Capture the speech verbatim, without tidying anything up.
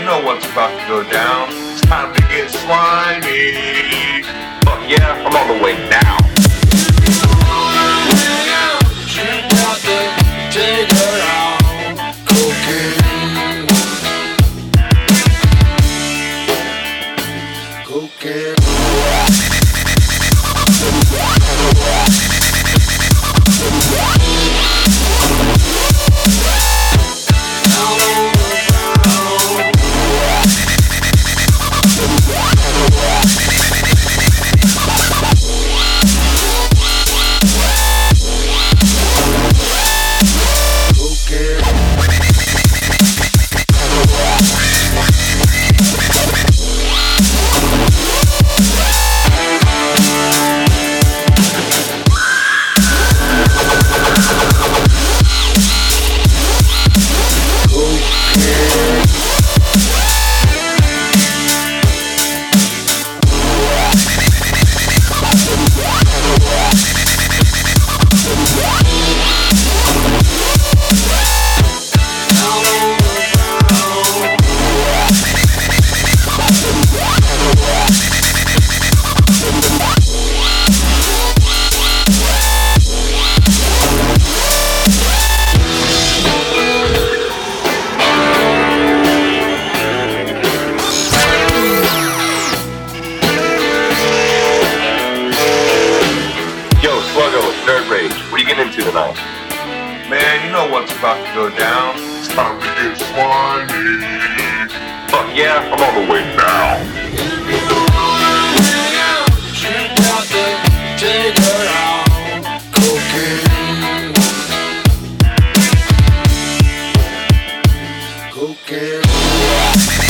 know what's about to go down. It's time to get slimy. Fuck yeah, I'm on the way now. Take her out, cocaine, cocaine. What are you getting into tonight? Man, you know what's about to go down. It's time to get slimy. Fuck yeah, I'm on the way now. Take her out, cocaine, cocaine.